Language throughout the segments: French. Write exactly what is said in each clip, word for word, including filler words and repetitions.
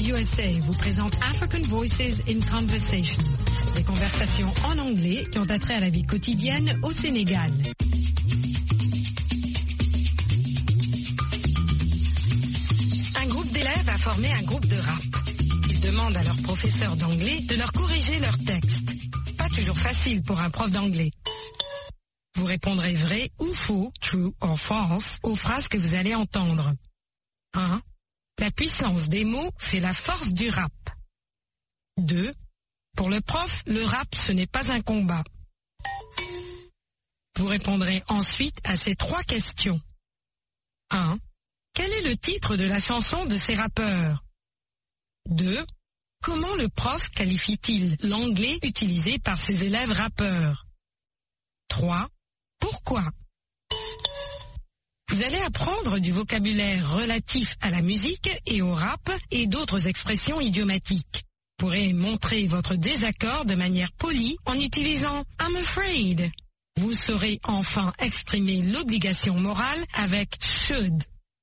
U S A vous présente African Voices in Conversation, des conversations en anglais qui ont attrait à la vie quotidienne au Sénégal. Un groupe d'élèves a formé un groupe de rap. Ils demandent à leur professeur d'anglais de leur corriger leurs textes. Pas toujours facile pour un prof d'anglais. Vous répondrez vrai ou faux, true or false, aux phrases que vous allez entendre. un. La puissance des mots fait la force du rap. deux. Pour le prof, le rap, ce n'est pas un combat. Vous répondrez ensuite à ces trois questions. un. Quel est le titre de la chanson de ces rappeurs? deux. Comment le prof qualifie-t-il l'anglais utilisé par ses élèves rappeurs? trois. Pourquoi? Vous allez apprendre du vocabulaire relatif à la musique et au rap et d'autres expressions idiomatiques. Vous pourrez montrer votre désaccord de manière polie en utilisant « I'm afraid ». Vous saurez enfin exprimer l'obligation morale avec « should ».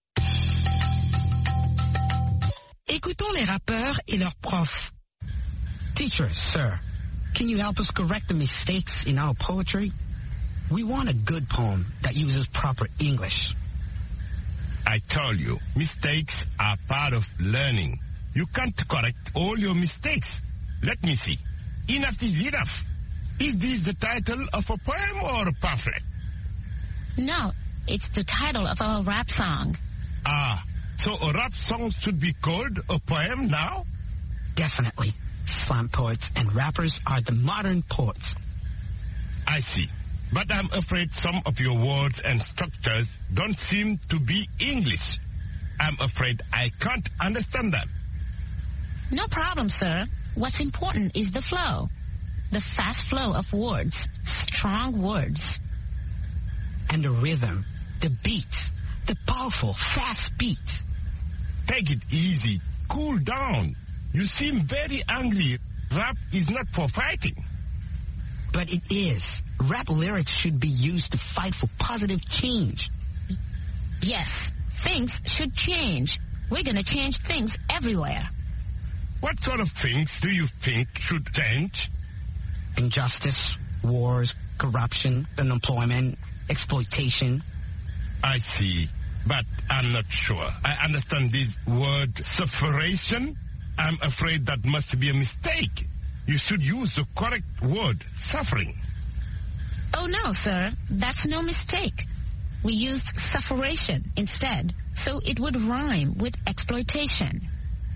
Écoutons les rappeurs et leurs profs. Teacher, sir, can you help us correct the mistakes in our poetry? We want a good poem that uses proper English. I told you, mistakes are part of learning. You can't correct all your mistakes. Let me see. Enough is enough. Is this the title of a poem or a pamphlet? No, it's the title of a rap song. Ah, so a rap song should be called a poem now? Definitely. Slam poets and rappers are the modern poets. I see. But I'm afraid some of your words and structures don't seem to be English. I'm afraid I can't understand them. No problem, sir. What's important is the flow. The fast flow of words. Strong words. And the rhythm, the beat, the powerful, fast beat. Take it easy. Cool down. You seem very angry. Rap is not for fighting. But it is. Rap lyrics should be used to fight for positive change. Yes, things should change. We're gonna change things everywhere. What sort of things do you think should change? Injustice, wars, corruption, unemployment, exploitation. I see, but I'm not sure. I understand this word sufferation. I'm afraid that must be a mistake. You should use the correct word, suffering. Oh no, sir. That's no mistake. We used sufferation instead, so it would rhyme with exploitation.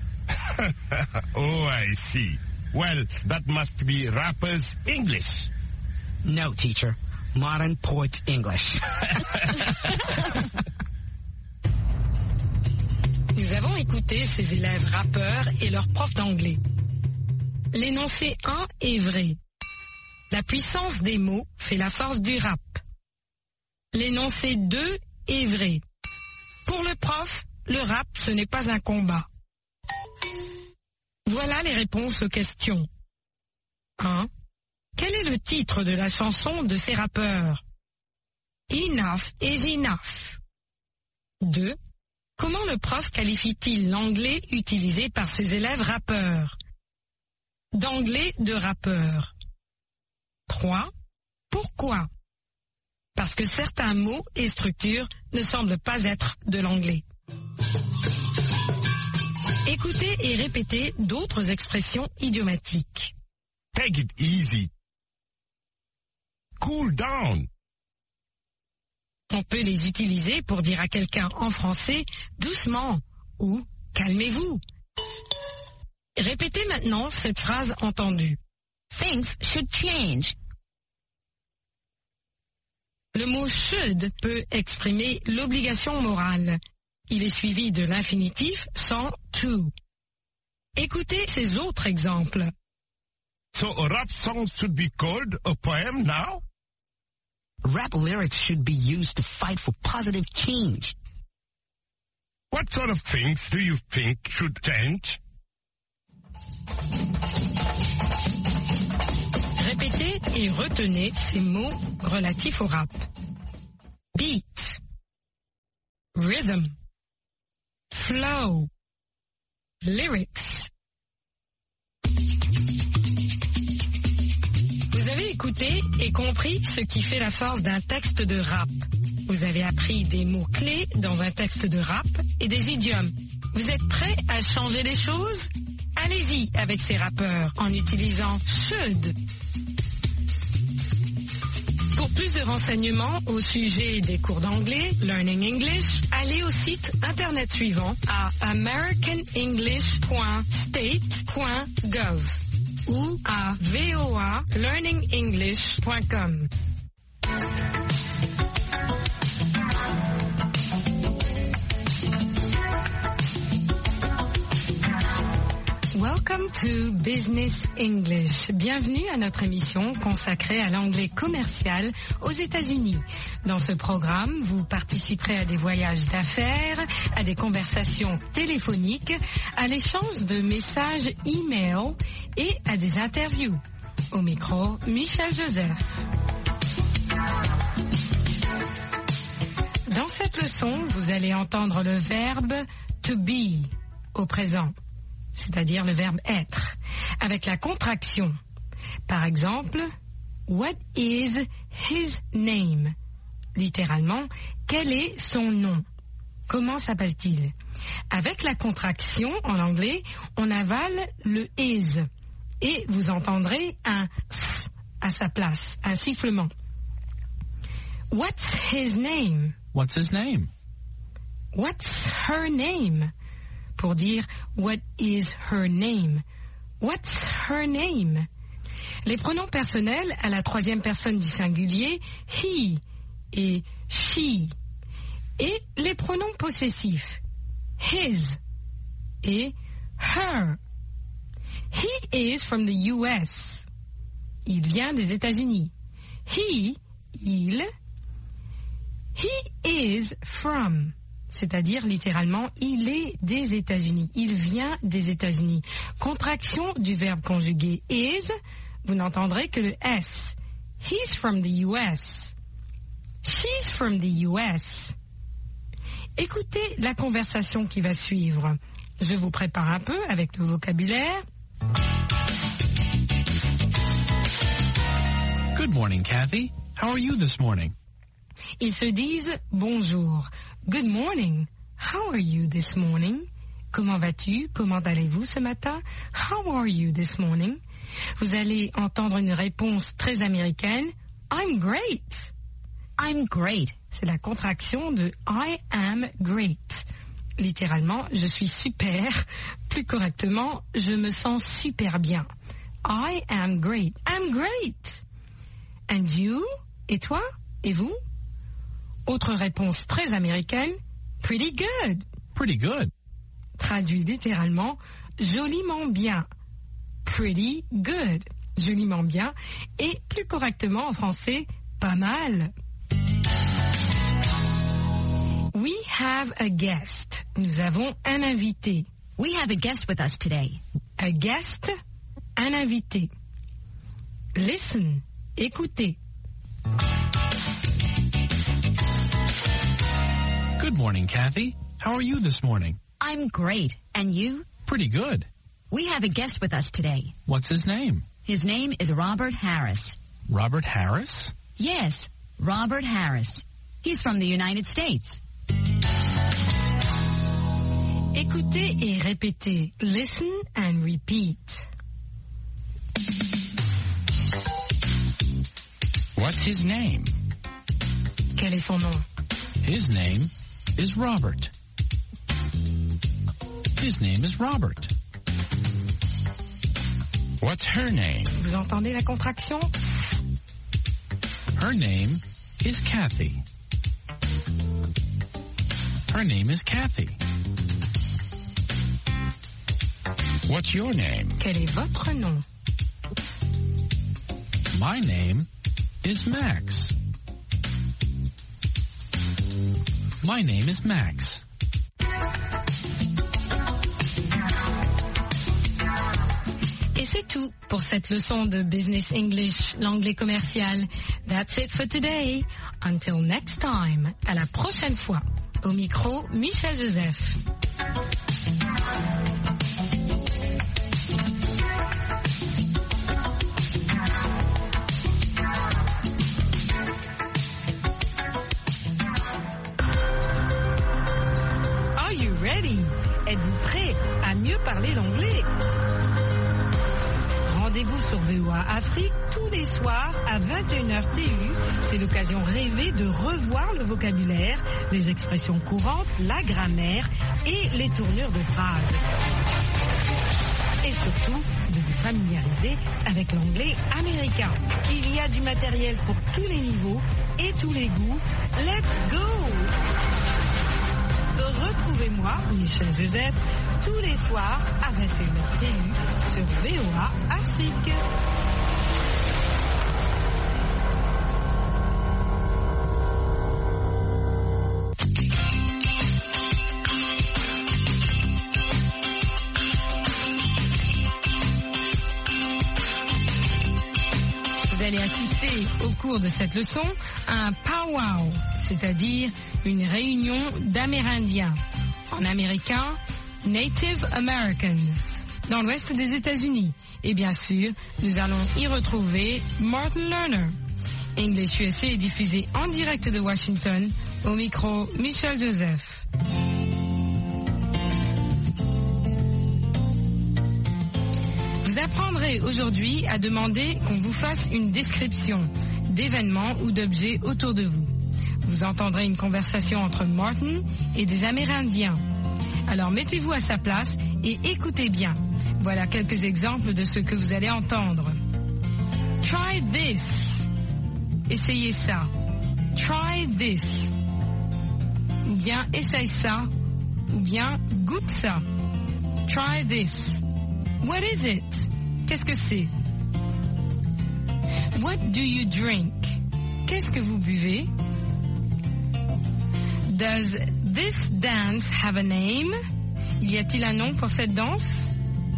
Oh, I see. Well, that must be rappers' English. No, teacher. Modern poets' English. Nous avons écouté ces élèves rappeurs et leurs profs d'anglais. L'énoncé un est vrai. La puissance des mots fait la force du rap. L'énoncé deux est vrai. Pour le prof, le rap, ce n'est pas un combat. Voilà les réponses aux questions. un. Quel est le titre de la chanson de ces rappeurs? Enough is enough. deux. Comment le prof qualifie-t-il l'anglais utilisé par ses élèves rappeurs? D'anglais de rappeur. trois. Pourquoi? Parce que certains mots et structures ne semblent pas être de l'anglais. Écoutez et répétez d'autres expressions idiomatiques. Take it easy. Cool down. On peut les utiliser pour dire à quelqu'un en français « doucement » ou « calmez-vous ». Répétez maintenant cette phrase entendue. Things should change. Le mot should peut exprimer l'obligation morale. Il est suivi de l'infinitif sans to. Écoutez ces autres exemples. So a rap song should be called a poem now? Rap lyrics should be used to fight for positive change. What sort of things do you think should change? Répétez et retenez ces mots relatifs au rap. Beat, rhythm, flow, Lyrics. Vous avez écouté et compris ce qui fait la force d'un texte de rap. Vous avez appris des mots-clés dans un texte de rap et des idiomes. Vous êtes prêts à changer les choses? Allez-y avec ces rappeurs en utilisant should. Pour plus de renseignements au sujet des cours d'anglais, Learning English, allez au site internet suivant à american english point state point gov ou à v o a learning english point com. Welcome to Business English. Bienvenue à notre émission consacrée à l'anglais commercial aux États-Unis. Dans ce programme, vous participerez à des voyages d'affaires, à des conversations téléphoniques, à l'échange de messages e-mail et à des interviews. Au micro, Michel Joseph. Dans cette leçon, vous allez entendre le verbe to be au présent, c'est-à-dire le verbe être, avec la contraction. Par exemple, what is his name? Littéralement, quel est son nom? Comment s'appelle-t-il? Avec la contraction, en anglais, on avale le is et vous entendrez un s à sa place, un sifflement. What's his name? What's his name? What's her name? Pour dire what is her name? What's her name? Les pronoms personnels à la troisième personne du singulier, he et she. Et les pronoms possessifs, his et her. He is from the U S. Il vient des États-Unis. He, il. He is from. C'est-à-dire, littéralement, il est des États-Unis. Il vient des États-Unis. Contraction du verbe conjugué is, vous n'entendrez que le S. He's from the U S. She's from the U S. Écoutez la conversation qui va suivre. Je vous prépare un peu avec le vocabulaire. Good morning, Kathy. How are you this morning? Ils se disent bonjour. Good morning. How are you this morning? Comment vas-tu? Comment allez-vous ce matin? How are you this morning? Vous allez entendre une réponse très américaine. I'm great. I'm great. C'est la contraction de I am great. Littéralement, je suis super. Plus correctement, je me sens super bien. I am great. I'm great. And you? Et toi? Et vous? Autre réponse très américaine, pretty good. Pretty good. Traduit littéralement, joliment bien. Pretty good. Joliment bien. Et plus correctement en français, pas mal. We have a guest. Nous avons un invité. We have a guest with us today. A guest, un invité. Listen, écoutez. Good morning, Kathy. How are you this morning? I'm great. And you? Pretty good. We have a guest with us today. What's his name? His name is Robert Harris. Robert Harris? Yes, Robert Harris. He's from the United States. Écoutez et répétez. Listen and repeat. What's his name? Quel est son nom? His name is Robert. His name is Robert. What's her name? Vous entendez la contraction? Her name is Kathy. Her name is Kathy. What's your name? Quel est votre nom? My name is Max. My name is Max. Et c'est tout pour cette leçon de Business English, l'anglais commercial. That's it for today. Until next time. À la prochaine fois. Au micro, Michel Joseph. Êtes-vous prêts à mieux parler l'anglais? Rendez-vous sur V O A Afrique tous les soirs à vingt et une heures T U. C'est l'occasion rêvée de revoir le vocabulaire, les expressions courantes, la grammaire et les tournures de phrases. Et surtout, de vous familiariser avec l'anglais américain. Il y a du matériel pour tous les niveaux et tous les goûts. Let's go! Retrouvez-moi, Michel Joseph, tous les soirs à vingt et une heures T U sur V O A Afrique. Vous allez assister au cours de cette leçon à un powwow, c'est-à-dire une réunion d'Amérindiens. En américain, Native Americans, dans l'ouest des États-Unis. Et bien sûr, nous allons y retrouver Martin Lerner. English U S A est diffusé en direct de Washington, au micro Michel Joseph. Vous apprendrez aujourd'hui à demander qu'on vous fasse une description d'événements ou d'objets autour de vous. Vous entendrez une conversation entre Martin et des Amérindiens. Alors mettez-vous à sa place et écoutez bien. Voilà quelques exemples de ce que vous allez entendre. Try this. Essayez ça. Try this. Ou bien essaye ça. Ou bien goûte ça. Try this. What is it? Qu'est-ce que c'est? What do you drink? Qu'est-ce que vous buvez? Does this dance have a name? Y a-t-il un nom pour cette danse?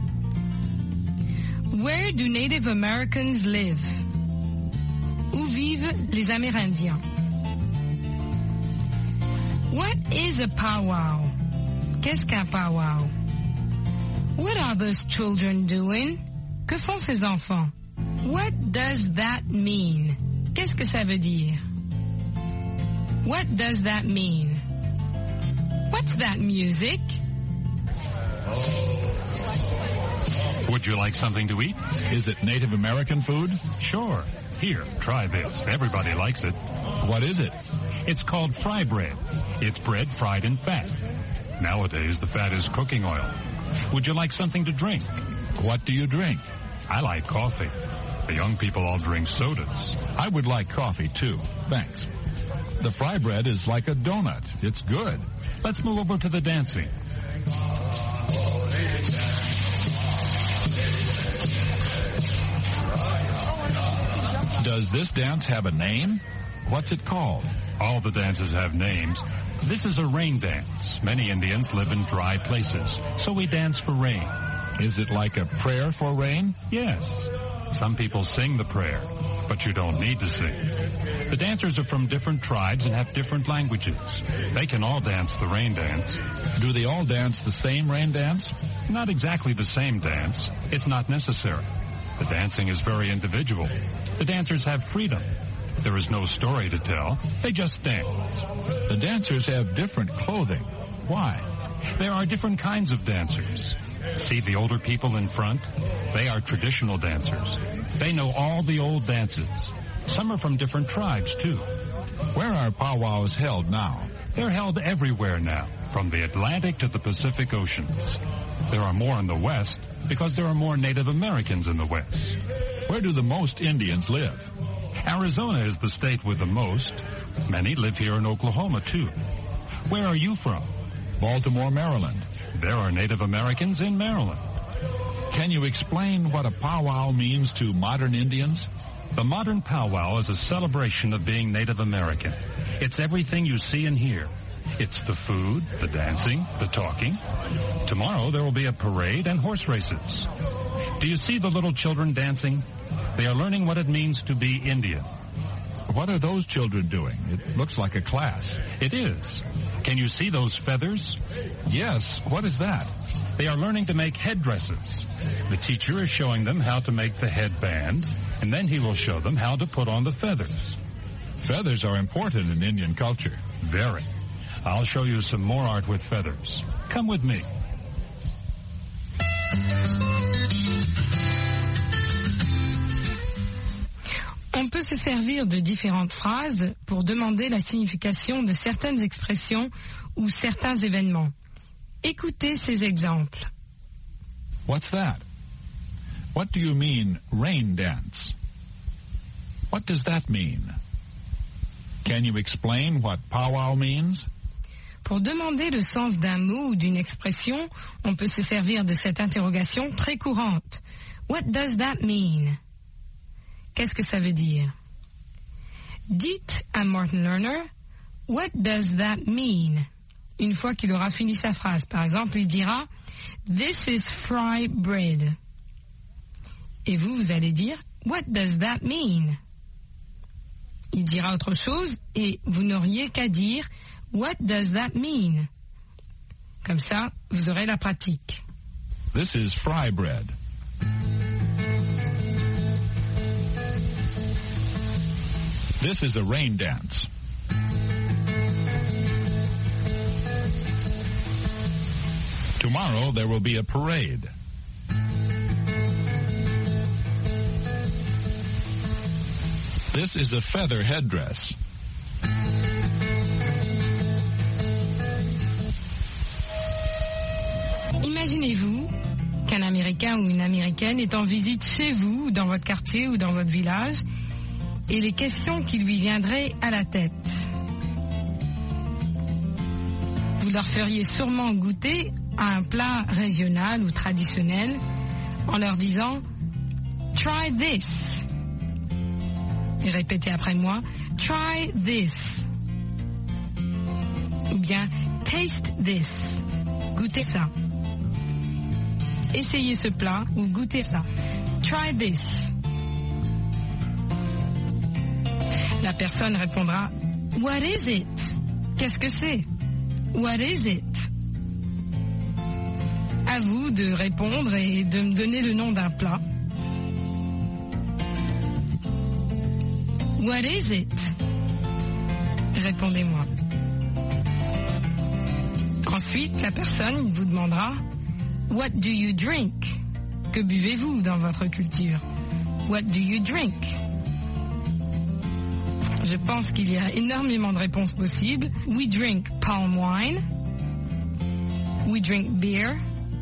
Where do Native Americans live? Où vivent les Amérindiens? What is a powwow? Qu'est-ce qu'un powwow? What are those children doing? Que font ces enfants? What does that mean? Qu'est-ce que ça veut dire? What does that mean? What's that music? Would you like something to eat? Is it Native American food? Sure. Here, try this. Everybody likes it. What is it? It's called fry bread. It's bread fried in fat. Nowadays, the fat is cooking oil. Would you like something to drink? What do you drink? I like coffee. The young people all drink sodas. I would like coffee, too. Thanks. The fry bread is like a donut. It's good. Let's move over to the dancing. Does this dance have a name? What's it called? All the dances have names. This is a rain dance. Many Indians live in dry places, so we dance for rain. Is it like a prayer for rain? Yes. Some people sing the prayer, but you don't need to sing. The dancers are from different tribes and have different languages. They can all dance the rain dance. Do they all dance the same rain dance? Not exactly the same dance. It's not necessary. The dancing is very individual. The dancers have freedom. There is no story to tell. They just dance. The dancers have different clothing. Why? There are different kinds of dancers. See the older people in front? They are traditional dancers. They know all the old dances. Some are from different tribes, too. Where are powwows held now? They're held everywhere now, from the Atlantic to the Pacific Oceans. There are more in the West because there are more Native Americans in the West. Where do the most Indians live? Arizona is the state with the most. Many live here in Oklahoma, too. Where are you from? Baltimore, Maryland. There are Native Americans in Maryland. Can you explain what a powwow means to modern Indians? The modern powwow is a celebration of being Native American. It's everything you see and hear. It's the food, the dancing, the talking. Tomorrow there will be a parade and horse races. Do you see the little children dancing? They are learning what it means to be Indian. What are those children doing? It looks like a class. It is. Can you see those feathers? Yes. What is that? They are learning to make headdresses. The teacher is showing them how to make the headband, and then he will show them how to put on the feathers. Feathers are important in Indian culture. Very. I'll show you some more art with feathers. Come with me. On peut se servir de différentes phrases pour demander la signification de certaines expressions ou certains événements. Écoutez ces exemples. What's that? What do you mean, rain dance? What does that mean? Can you explain what powwow means? Pour demander le sens d'un mot ou d'une expression, on peut se servir de cette interrogation très courante. What does that mean? Qu'est-ce que ça veut dire? Dites à Martin Lerner, what does that mean? Une fois qu'il aura fini sa phrase, par exemple, il dira, this is fry bread. Et vous, vous allez dire, what does that mean? Il dira autre chose et vous n'auriez qu'à dire, what does that mean? Comme ça, vous aurez la pratique. This is fry bread. This is a rain dance. Tomorrow there will be a parade. This is a feather headdress. Imaginez-vous qu'un Américain ou une Américaine est en visite chez vous, dans votre quartier ou dans votre village, et les questions qui lui viendraient à la tête. Vous leur feriez sûrement goûter à un plat régional ou traditionnel en leur disant « Try this ». Et répétez après moi « Try this ». Ou bien « Taste this ». Goûtez ça. Essayez ce plat ou goûtez ça. « Try this ». La personne répondra « What is it ?» Qu'est-ce que c'est? What is it? À vous de répondre et de me donner le nom d'un plat. What is it? Répondez-moi. Ensuite, la personne vous demandera What do you drink? Que buvez-vous dans votre culture? What do you drink? Je pense qu'il y a énormément de réponses possibles. We drink palm wine. We drink beer.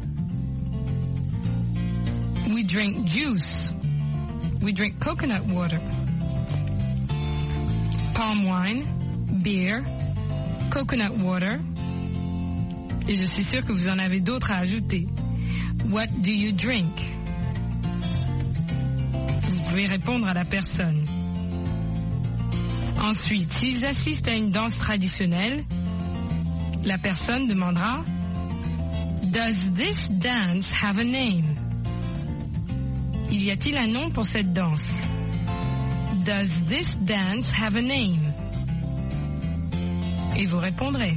We drink juice. We drink coconut water. Palm wine, beer, coconut water. Et je suis sûre que vous en avez d'autres à ajouter. What do you drink? Vous pouvez répondre à la personne. Ensuite, s'ils assistent à une danse traditionnelle, la personne demandera Does this dance have a name? Il y a-t-il un nom pour cette danse? Does this dance have a name? Et vous répondrez.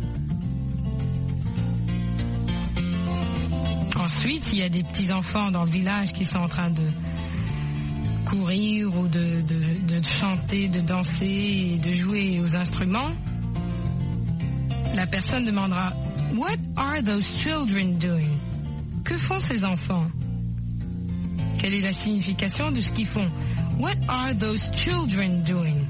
Ensuite, il y a des petits-enfants dans le village qui sont en train de courir ou de, de, de chanter, de danser et de jouer aux instruments. La personne demandera What are those children doing? Que font ces enfants? Quelle est la signification de ce qu'ils font? What are those children doing?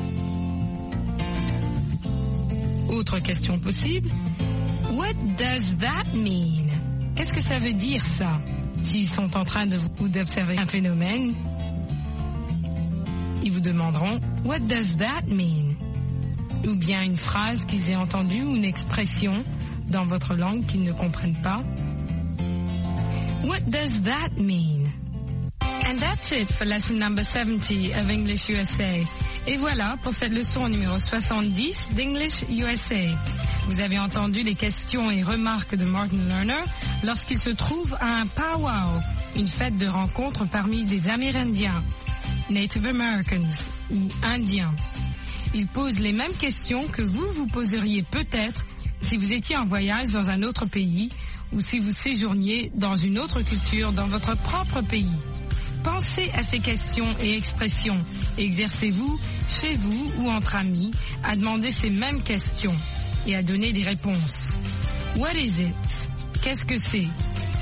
Autre question possible. What does that mean? Qu'est-ce que ça veut dire ça? S'ils sont en train de ou d'observer un phénomène, ils vous demanderont What does that mean? Ou bien une phrase qu'ils aient entendue ou une expression dans votre langue qu'ils ne comprennent pas. What does that mean? And that's it for lesson number seventy of English U S A. Et voilà pour cette leçon numéro soixante-dix d'English U S A. Vous avez entendu les questions et remarques de Martin Lerner lorsqu'il se trouve à un powwow, une fête de rencontre parmi des Amérindiens, Native Americans ou Indiens. Il pose les mêmes questions que vous vous poseriez peut-être si vous étiez en voyage dans un autre pays ou si vous séjourniez dans une autre culture dans votre propre pays. Pensez à ces questions et expressions et exercez-vous, chez vous ou entre amis, à demander ces mêmes questions et à donner des réponses. What is it? Qu'est-ce que c'est?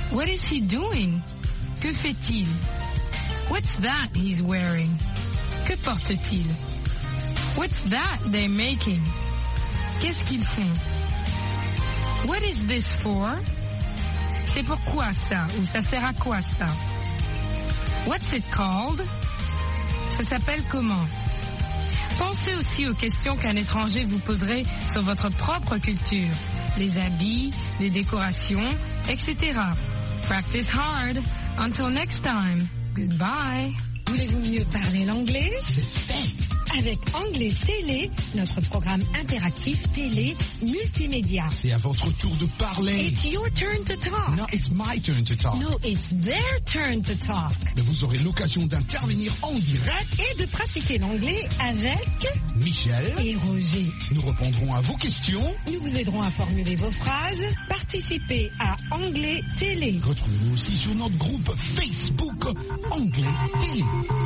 What is he doing? Que fait-il? What's that he's wearing? Que porte-t-il? What's that they're making? Qu'est-ce qu'ils font? What is this for? C'est pourquoi ça? Ou ça sert à quoi ça? What's it called? Ça s'appelle comment? Pensez aussi aux questions qu'un étranger vous poserait sur votre propre culture, les habits, les décorations, et cetera. Practice hard. Until next time. Goodbye. Voulez-vous mieux parler l'anglais? C'est fait. Avec Anglais Télé, notre programme interactif télé multimédia. C'est à votre tour de parler. It's your turn to talk. No, it's my turn to talk. No, it's their turn to talk. Mais vous aurez l'occasion d'intervenir en direct Et de pratiquer l'anglais avec Michel et Roger. Nous répondrons à vos questions. Nous vous aiderons à formuler vos phrases. Participez à Anglais Télé. Retrouvez-nous aussi sur notre groupe Facebook Anglais Télé.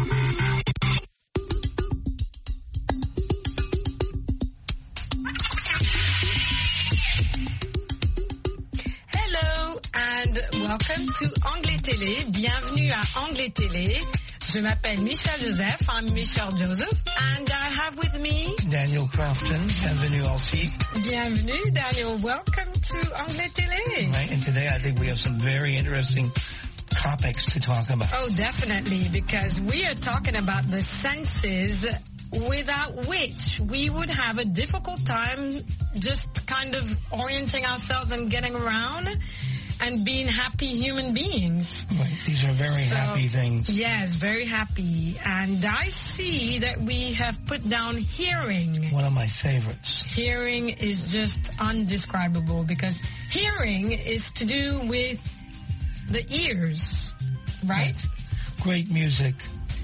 Hello and welcome to Anglais Télé. Bienvenue à Anglais Télé. Je m'appelle Michel Joseph. I'm Michel Joseph. And I have with me Daniel Crofton. Bienvenue aussi. Bienvenue, Daniel. Welcome to Anglais Télé. Right, and today I think we have some very interesting topics to talk about. Oh, definitely, because we are talking about the senses without which we would have a difficult time just kind of orienting ourselves and getting around and being happy human beings. Right, these are very So, happy things. Yes, very happy. And I see that we have put down hearing. One of my favorites. Hearing is just undescribable because hearing is to do with the ears, right? Great music.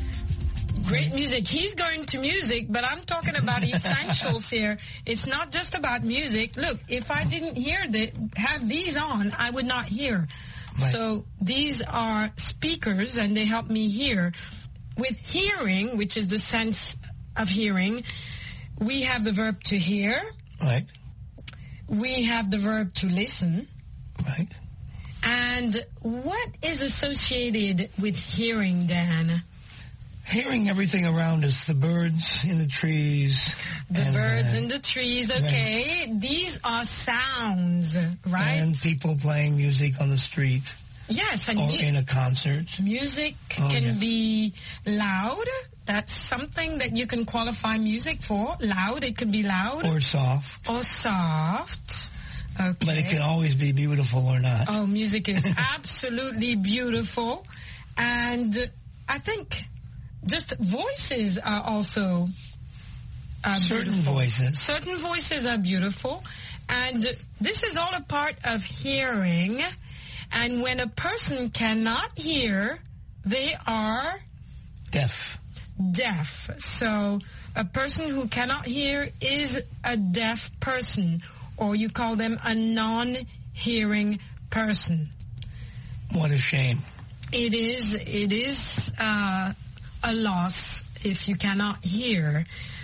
Great music. He's going to music, but I'm talking about essentials here. It's not just about music. Look, if I didn't hear the, have these on, I would not hear. Right. So these are speakers and they help me hear. With hearing, which is the sense of hearing, we have the verb to hear. Right, We have the verb to listen. right. And what is associated with hearing, Dan? Hearing everything around us, the birds in the trees. The and, birds uh, in the trees, okay. These are sounds, right? And people playing music on the street Yes, and or mu- in a concert. music Oh, can yes. be loud. That's something that you can qualify music for. Loud, it can be loud. Or soft. Or soft. Okay. But it can always be beautiful or not. Oh, music is absolutely beautiful. And I think just voices are also uh, Certain beautiful. voices. Certain voices are beautiful. And this is all a part of hearing. And when a person cannot hear, they are Deaf. deaf. So a person who cannot hear is a deaf person, or you call them a non-hearing person. What a shame. It is, it is uh, a loss if you cannot hear.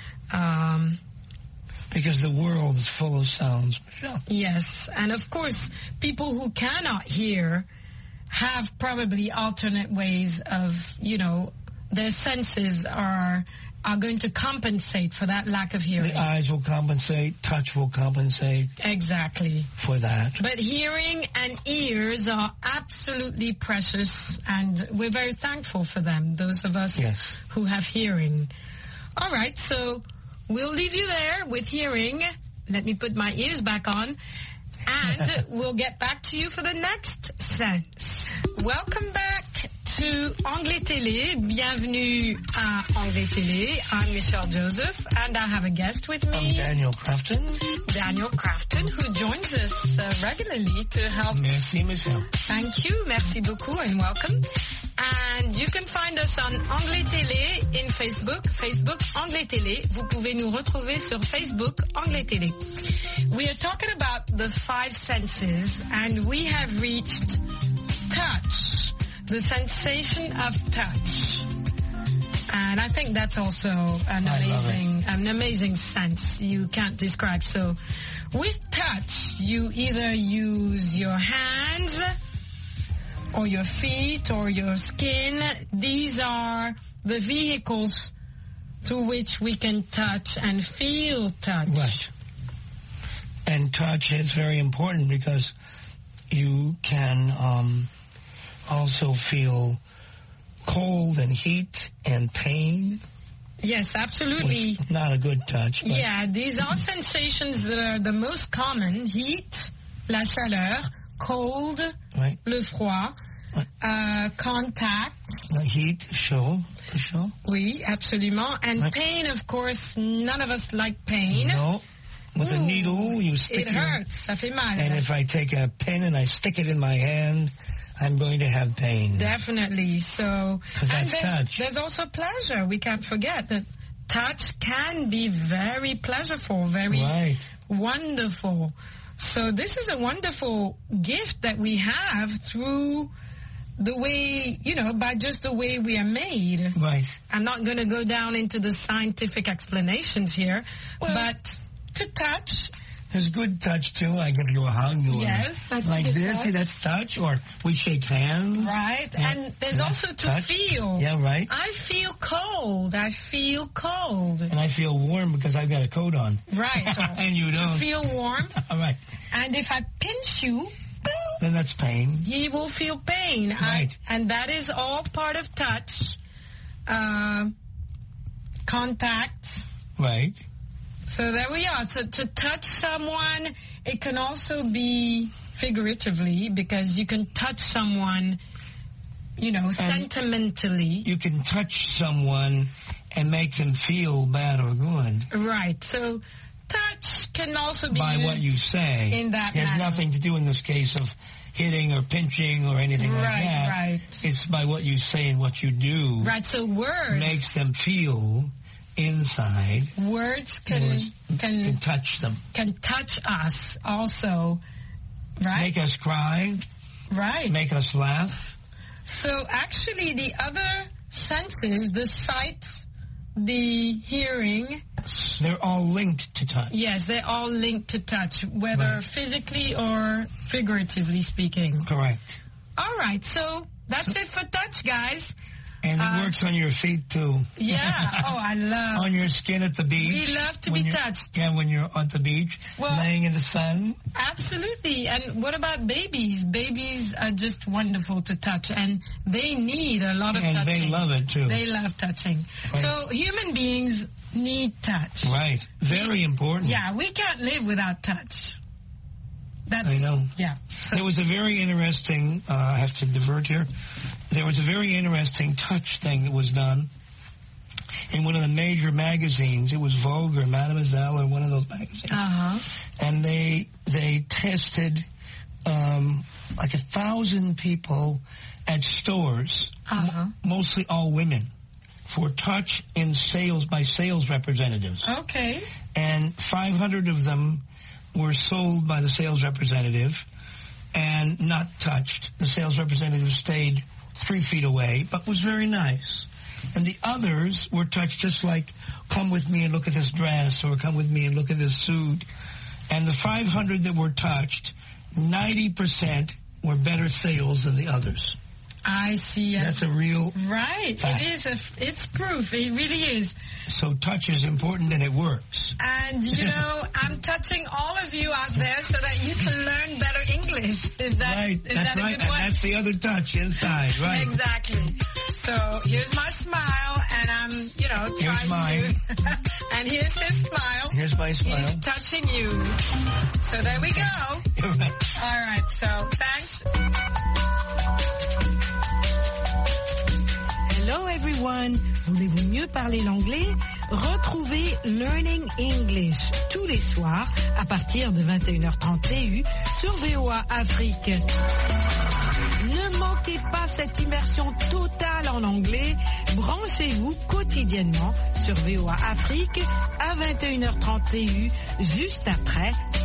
Um, Because the world is full of sounds. Michelle. yes, and of course, people who cannot hear have probably alternate ways of, you know, their senses are are going to compensate for that lack of hearing. The eyes will compensate, touch will compensate Exactly. for that. But hearing and ears are absolutely precious, and we're very thankful for them, those of us Yes. who have hearing. All right, so we'll leave you there with hearing. Let me put my ears back on, and we'll get back to you for the next sense. Welcome back to Anglais Télé. Bienvenue à Anglais Télé. I'm Michelle Joseph, and I have a guest with I'm me. Daniel Crofton. Daniel Crofton, who joins us uh, regularly to help. Merci, Michelle. Thank you, merci beaucoup, and welcome. And you can find us on Anglais Télé in Facebook, Facebook Anglais Télé. Vous pouvez nous retrouver sur Facebook Anglais Télé. We are talking about the five senses, and we have reached touch, the sensation of touch. And I think that's also an I love amazing, an amazing sense you can't describe. So with touch, you either use your hands or your feet or your skin. These are the vehicles through which we can touch and feel touch. Right. And touch is very important because you can um, also feel cold and heat and pain. Yes, absolutely. Which is not a good touch. But yeah, these are sensations that are the most common. Heat, la chaleur, cold, right. le froid, right. uh, contact. The heat, chaud, chaud. Oui, absolument. And right. pain, of course, none of us like pain. No. With Ooh, a needle, you stick it your... hurts, ça fait mal. And if I take a pin and I stick it in my hand, I'm going to have pain. Definitely. So, because that's there's, touch. There's also pleasure. We can't forget that touch can be very pleasureful, very right. wonderful. So this is a wonderful gift that we have through the way, you know, by just the way we are made. Right. I'm not going to go down into the scientific explanations here, well, but to touch... There's good touch, too. I give you a hug. Yes. That's like this. See, that's touch. Or we shake hands. Right. Yeah. And there's yeah. also to touch. feel. Yeah, right. I feel cold. I feel cold. And I feel warm because I've got a coat on. Right. And you don't. To feel warm. All right. And if I pinch you, then that's pain. You will feel pain. Right. I, and that is all part of touch. Uh, contact. Right. So there we are. So to touch someone, it can also be figuratively because you can touch someone, you know, and sentimentally. You can touch someone and make them feel bad or good. Right. So touch can also be by used what you say. In that It has manner. Nothing to do in this case of hitting or pinching or anything right, like that. Right. It's by what you say and what you do. Right. So words makes them feel inside. Words can words can, can touch them. Can touch us also. Right. Make us cry. Right. Make us laugh. So actually the other senses, the sight, the hearing, they're all linked to touch. Yes, they're all linked to touch, whether right. physically or figuratively speaking. Correct. All right, so that's it for touch, guys. And it uh, works on your feet, too. Yeah. Oh, I love. On your skin at the beach. We love to be touched. Yeah, when you're at the beach, well, laying in the sun. Absolutely. And what about babies? Babies are just wonderful to touch, and they need a lot of and touching. And they love it, too. They love touching. Right. So human beings need touch. Right. Very we, important. Yeah, we can't live without touch. That's, I know. Yeah. So. There was a very interesting, uh, I have to divert here. There was a very interesting touch thing that was done in one of the major magazines. It was Vogue or Mademoiselle or one of those magazines. Uh-huh. And they, they tested, um, like a thousand people at stores, uh-huh. m- mostly all women, for touch in sales by sales representatives. Okay. And five hundred of them were sold by the sales representative and not touched. The sales representative stayed three feet away, but was very nice. And the others were touched just like, come with me and look at this dress, or come with me and look at this suit. And the five hundred that were touched, ninety percent were better sales than the others. I see. That's a real right. fact. It is. A, it's proof. It really is. So touch is important and it works. And you know, I'm touching all of you out there so that you can learn better English. Is that right? Is that's that a right. good one? And that's the other touch inside, right? Exactly. So here's my smile, and I'm, you know, trying here's mine. to. And here's his smile. Here's my smile. He's touching you. So there we go. You're right. All right. So thanks. Hello everyone. Voulez-vous mieux parler l'anglais? Retrouvez Learning English tous les soirs à partir de vingt et une heures trente T U sur V O A Afrique. Ne manquez pas cette immersion totale en anglais. Branchez-vous quotidiennement sur V O A Afrique à vingt et une heures trente T U juste après